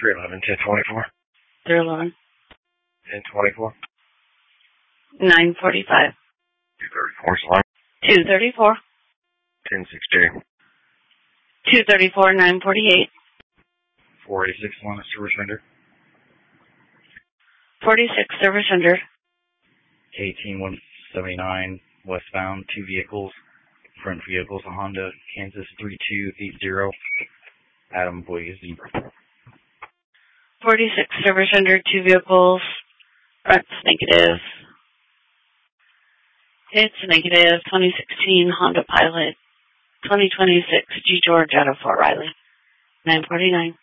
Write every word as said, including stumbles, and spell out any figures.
three eleven, ten twenty-four. three eleven. ten twenty-four. nine forty-five. two thirty-four, Salon. two thirty-four. ten six J. two thirty-four, nine forty-eight. four eighty-six, Salon, service render. forty-six, service render. eighteen one seventy-nine, westbound, two vehicles. Front vehicles, a Honda Kansas three two eight zero. Adam Boise. forty-six, service render, two vehicles. Front's negative. It's negative. twenty sixteen Honda Pilot. twenty twenty-six G George out of Fort Riley. nine forty-nine.